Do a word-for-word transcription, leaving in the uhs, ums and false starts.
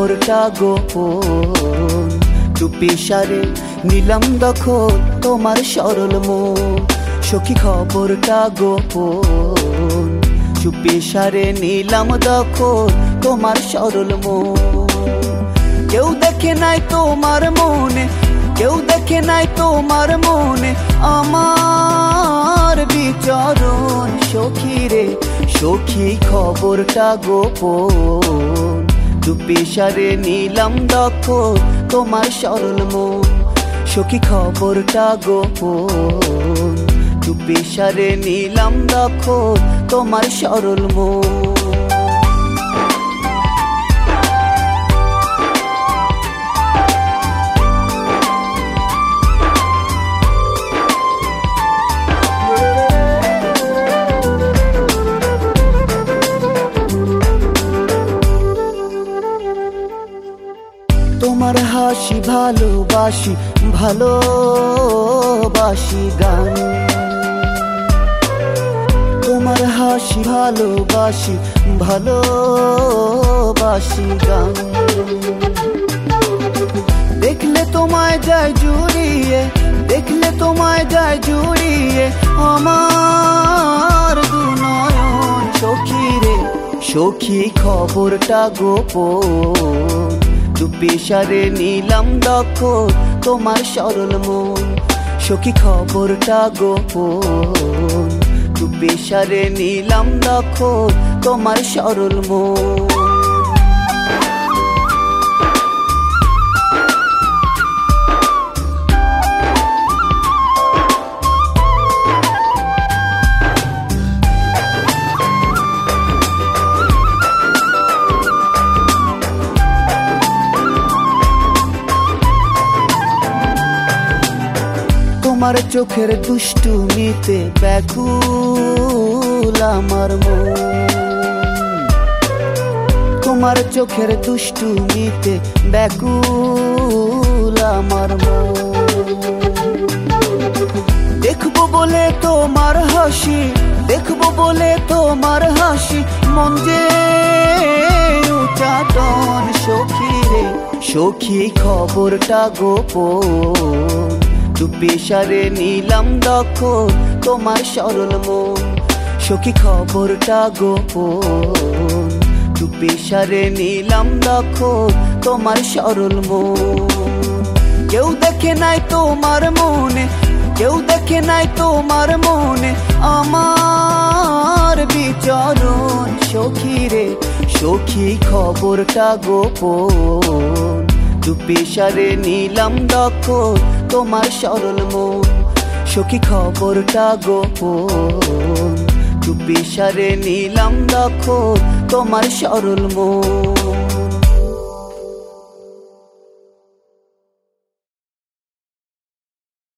খবরটা গোপন, চুপি সারে নিলাম দখল তোমার সরল মন। সখী খবরটা গোপন, চুপি সারে নিলাম দখল তোমার সরল মন। কেউ দেখে নাই তোমার মনে, কেউ দেখে নাই তোমার মনে আমার বিচরণ। সখী রে সখী খবরটা গোপন, চুপি সারে নিলাম দখল তোমার সরল মন। সখী খবরটা গোপন, চুপি সারে নিলাম দখল তোমার সরল মন। তোমার হাসি ভালোবাসি, ভালোবাসি গান। তোমার হাসি ভালোবাসি, ভালোবাসি গান। দেখলে তোমায় যায় জুড়িয়ে, দেখলে তোমায় যায় জুড়িয়ে আমার দু নয়ন। সখী রে সখী খবরটা গোপন, চুপি সারে নিলাম দখল তোমার সরল মন। সখী খবরটা গোপন, চুপি সারে নিলাম দখল তোমার সরল মন। তোমার চোখের দুষ্টুমিতে ব্যাকুল আমার মন। তোমার চোখের দুষ্টুমিতে ব্যাকুল আমার মন। দেখবো বলে তোমার হাসি, দেখবো বলে তোমার হাসি মন যে উচাটন। সখী রে সখী খবরটা গোপন, চুপি সারে নিলাম দখল তোমার সরল মন। সখী খবরটা গোপন, চুপি সারে নিলাম দখল তোমার সরল মন। কেউ দেখে নাই তোমার মনে, কেউ দেখে নাই তোমার মনে আমার বিচরণ। সখী রে সখী খবরটা গোপন, চুপি সারে নিলাম দখল তোমার সরল মন। সখী খবরটা গোপন, চুপি সারে নিলাম দখল তোমার সরল মন।